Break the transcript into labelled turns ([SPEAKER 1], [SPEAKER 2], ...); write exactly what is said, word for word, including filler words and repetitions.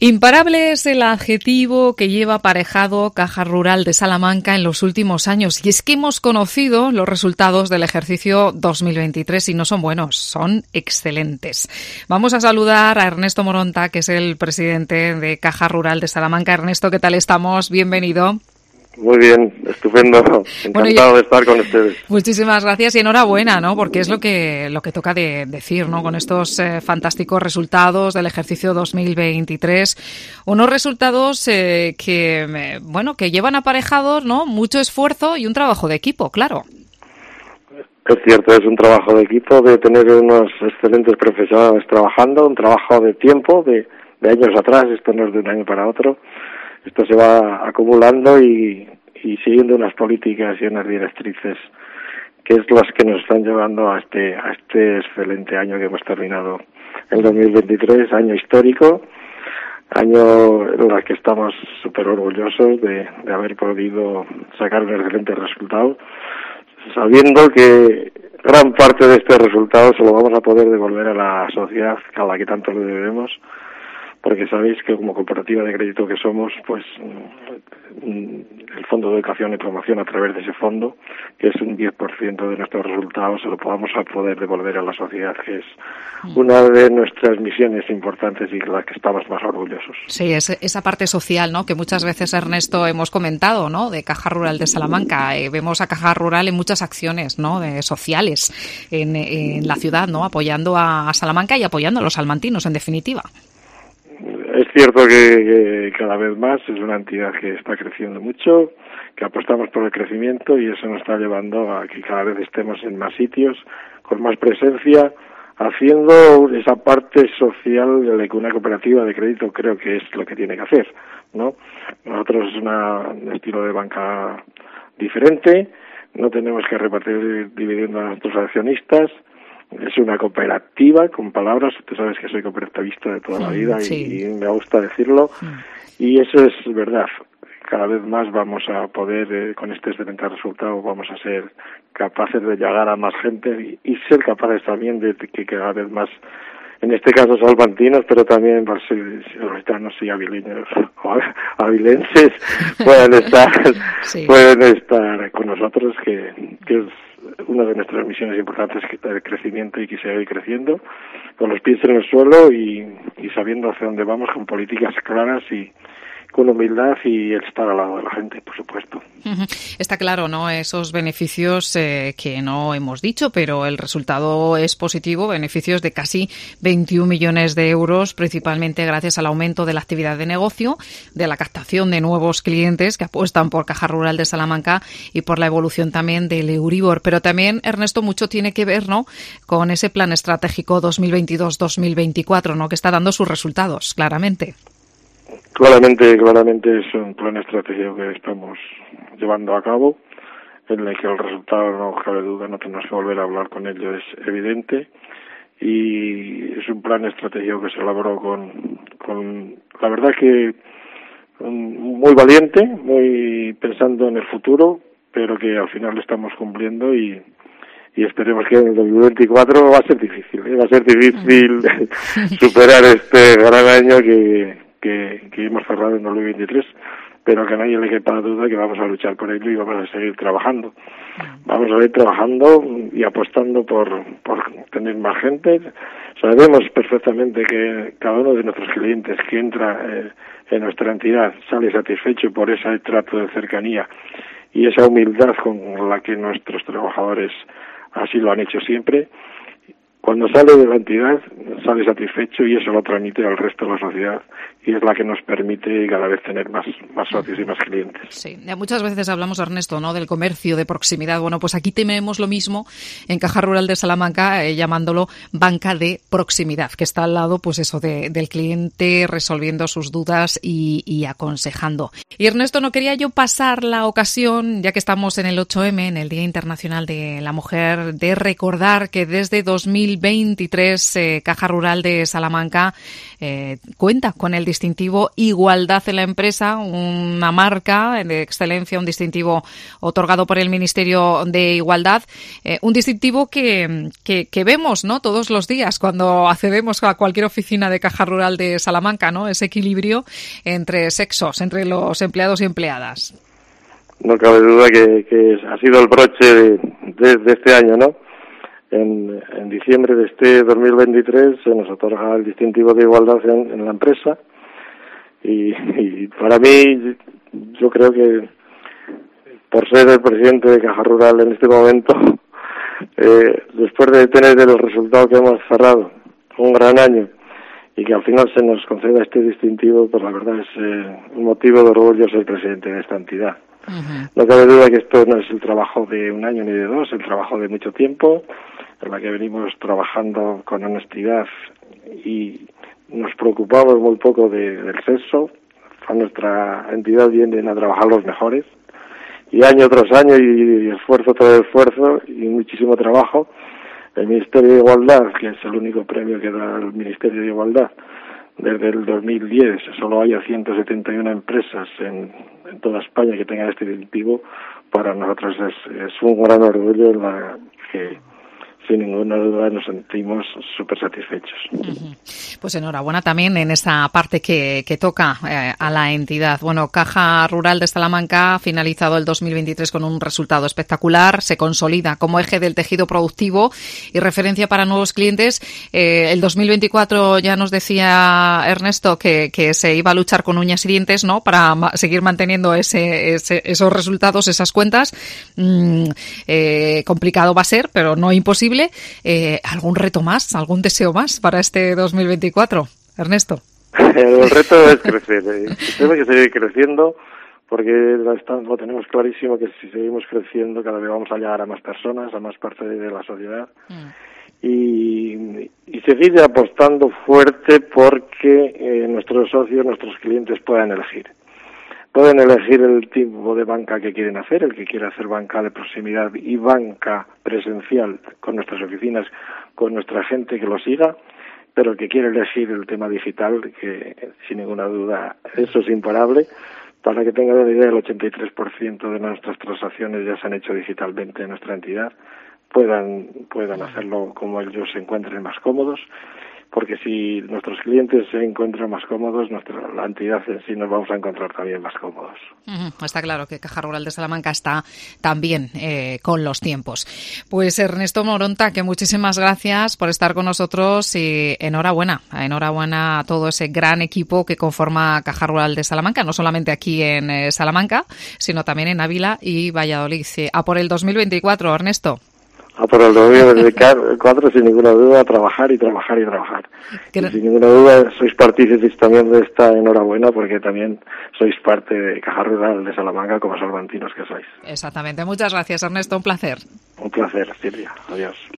[SPEAKER 1] Imparable es el adjetivo que lleva aparejado Caja Rural de Salamanca en los últimos años. Y es que hemos conocido los resultados del ejercicio dos mil veintitrés y no son buenos, son excelentes. Vamos a saludar a Ernesto Moronta, que es el presidente de Caja Rural de Salamanca. Ernesto, ¿qué tal estamos? Bienvenido.
[SPEAKER 2] Muy bien, estupendo, encantado bueno, y, de estar con ustedes.
[SPEAKER 1] Muchísimas gracias y enhorabuena, ¿no? Porque es lo que lo que toca de decir, ¿no? Con estos eh, fantásticos resultados del ejercicio dos mil veintitrés, unos resultados eh, que, eh, bueno, que llevan aparejados, ¿no? Mucho esfuerzo y un trabajo de equipo, claro.
[SPEAKER 2] Es cierto, es un trabajo de equipo, de tener unos excelentes profesionales trabajando, un trabajo de tiempo, de, de años atrás, esto no es de un año para otro. Esto se va acumulando y, y siguiendo unas políticas y unas directrices que es las que nos están llevando a este a este excelente año que hemos terminado, el dos mil veintitrés, año histórico, año en el que estamos súper orgullosos de, de haber podido sacar un excelente resultado, sabiendo que gran parte de este resultado se lo vamos a poder devolver a la sociedad a la que tanto le debemos, porque sabéis que como cooperativa de crédito que somos, pues el Fondo de Educación y Promoción a través de ese fondo, que es un diez por ciento de nuestros resultados, se lo podamos a poder devolver a la sociedad, que es una de nuestras misiones importantes y la que estamos más orgullosos.
[SPEAKER 1] Sí, es esa parte social, ¿no? Que muchas veces, Ernesto, hemos comentado, ¿no? De Caja Rural de Salamanca. Eh, vemos a Caja Rural en muchas acciones, ¿no? De sociales en, en la ciudad, ¿no? Apoyando a Salamanca y apoyando a los salmantinos, en definitiva.
[SPEAKER 2] Es cierto que, que cada vez más es una entidad que está creciendo mucho, que apostamos por el crecimiento y eso nos está llevando a que cada vez estemos en más sitios, con más presencia, haciendo esa parte social de la que una cooperativa de crédito creo que es lo que tiene que hacer, ¿no? Nosotros es una, un estilo de banca diferente, no tenemos que repartir dividiendo a nuestros accionistas. Es una cooperativa, con palabras, tú sabes que soy cooperativista de toda la vida sí. y, y me gusta decirlo, sí. y eso es verdad. Cada vez más vamos a poder, eh, con este excelente resultado, vamos a ser capaces de llegar a más gente y, y ser capaces también de, de que cada vez más, en este caso salmantinos, pero también barcelonistas y avileños o avilenses puedan estar, sí. pueden estar con nosotros, que, que es una de nuestras misiones importantes, que está el crecimiento y que se va creciendo, con los pies en el suelo y, y sabiendo hacia dónde vamos, con políticas claras y con humildad y el estar al lado de la gente, por supuesto.
[SPEAKER 1] Está claro, ¿no? Esos beneficios eh, que no hemos dicho, pero el resultado es positivo, beneficios de casi veintiún millones de euros, principalmente gracias al aumento de la actividad de negocio, de la captación de nuevos clientes que apuestan por Caja Rural de Salamanca y por la evolución también del Euribor. Pero también, Ernesto, mucho tiene que ver, ¿no?, con ese plan estratégico dos mil veintidós dos mil veinticuatro, ¿no?, que está dando sus resultados, claramente.
[SPEAKER 2] Claramente, claramente es un plan estratégico que estamos llevando a cabo, en el que el resultado, no cabe duda, no tenemos que volver a hablar con ello, es evidente, y es un plan estratégico que se elaboró con, con la verdad que muy valiente, muy pensando en el futuro, pero que al final lo estamos cumpliendo y y esperemos que en el dos mil veinticuatro va a ser difícil, ¿eh? va a ser difícil superar este gran año que Que, que hemos cerrado en dos mil veintitrés, pero que a nadie le quepa duda que vamos a luchar por ello y vamos a seguir trabajando. Vamos a seguir trabajando y apostando por, por tener más gente. Sabemos perfectamente que cada uno de nuestros clientes que entra eh, en nuestra entidad sale satisfecho por ese trato de cercanía y esa humildad con la que nuestros trabajadores así lo han hecho siempre. Cuando sale de la entidad, sale satisfecho y eso lo transmite al resto de la sociedad y es la que nos permite cada vez tener más, más socios y más clientes.
[SPEAKER 1] Sí, muchas veces hablamos, Ernesto, ¿no?, del comercio de proximidad. Bueno, pues aquí tenemos lo mismo en Caja Rural de Salamanca, eh, llamándolo banca de proximidad, que está al lado, pues eso, de, del cliente, resolviendo sus dudas y, y aconsejando. Y Ernesto, no quería yo pasar la ocasión, ya que estamos en el ocho eme, en el Día Internacional de la Mujer, de recordar que desde dos mil veintitrés, eh, Caja Rural de Salamanca eh, cuenta con el distintivo Igualdad en la empresa, una marca de excelencia, un distintivo otorgado por el Ministerio de Igualdad, eh, un distintivo que, que, que vemos, ¿no?, todos los días cuando accedemos a cualquier oficina de Caja Rural de Salamanca, ¿no?, ese equilibrio entre sexos, entre los empleados y empleadas.
[SPEAKER 2] No cabe duda que, que ha sido el broche de, de, de este año, ¿no? En, en diciembre de este dos mil veintitrés se nos otorga el distintivo de igualdad en, en la empresa y, y para mí, yo creo que por ser el presidente de Caja Rural en este momento, eh, después de tener el resultado que hemos cerrado, un gran año, y que al final se nos conceda este distintivo, pues la verdad es eh, un motivo de orgullo ser presidente de esta entidad. Uh-huh. No cabe duda que esto no es el trabajo de un año ni de dos, es el trabajo de mucho tiempo, en la que venimos trabajando con honestidad y nos preocupamos muy poco de, del sexo. A nuestra entidad vienen a trabajar los mejores, y año tras año, y, y esfuerzo tras esfuerzo, y muchísimo trabajo. El Ministerio de Igualdad, que es el único premio que da el Ministerio de Igualdad, desde el dos mil diez solo hay ciento setenta y una empresas en, en toda España que tengan este distintivo. Para nosotros es, es un gran orgullo en la que sin ninguna duda nos sentimos súper satisfechos.
[SPEAKER 1] Uh-huh. Pues enhorabuena también en esa parte que, que toca eh, a la entidad. Bueno, Caja Rural de Salamanca ha finalizado el dos mil veintitrés con un resultado espectacular, se consolida como eje del tejido productivo y referencia para nuevos clientes. Eh, el dos mil veinticuatro ya nos decía Ernesto que, que se iba a luchar con uñas y dientes, ¿no?, para ma- seguir manteniendo ese, ese, esos resultados, esas cuentas. Mm, eh, complicado va a ser, pero no imposible. Eh, ¿Algún reto más, algún deseo más para este dos mil veinticuatro, Ernesto?
[SPEAKER 2] El reto es crecer. Eh. Tenemos que seguir creciendo porque lo, está, lo tenemos clarísimo que si seguimos creciendo cada vez vamos a llegar a más personas, a más parte de la sociedad. Mm. Y, y seguir apostando fuerte porque eh, nuestros socios, nuestros clientes puedan elegir. Pueden elegir el tipo de banca que quieren hacer, el que quiere hacer banca de proximidad y banca presencial con nuestras oficinas, con nuestra gente que lo siga, pero el que quiere elegir el tema digital, que sin ninguna duda eso es imparable. Para que tengan una idea, el ochenta y tres por ciento de nuestras transacciones ya se han hecho digitalmente en nuestra entidad, puedan, puedan hacerlo como ellos se encuentren más cómodos. Porque si nuestros clientes se encuentran más cómodos, nuestra la entidad en sí nos vamos a encontrar también más cómodos.
[SPEAKER 1] Uh-huh. Está claro que Caja Rural de Salamanca está también eh, con los tiempos. Pues Ernesto Moronta, que muchísimas gracias por estar con nosotros y enhorabuena, enhorabuena a todo ese gran equipo que conforma Caja Rural de Salamanca, no solamente aquí en eh, Salamanca, sino también en Ávila y Valladolid. A por el dos mil veinticuatro, Ernesto.
[SPEAKER 2] A por el dos mil veinticuatro, sin ninguna duda, trabajar y trabajar y trabajar. Y sin ninguna duda sois partícipes también de esta enhorabuena porque también sois parte de Caja Rural de Salamanca como salmantinos que sois.
[SPEAKER 1] Exactamente. Muchas gracias, Ernesto. Un placer.
[SPEAKER 2] Un placer, Silvia. Adiós.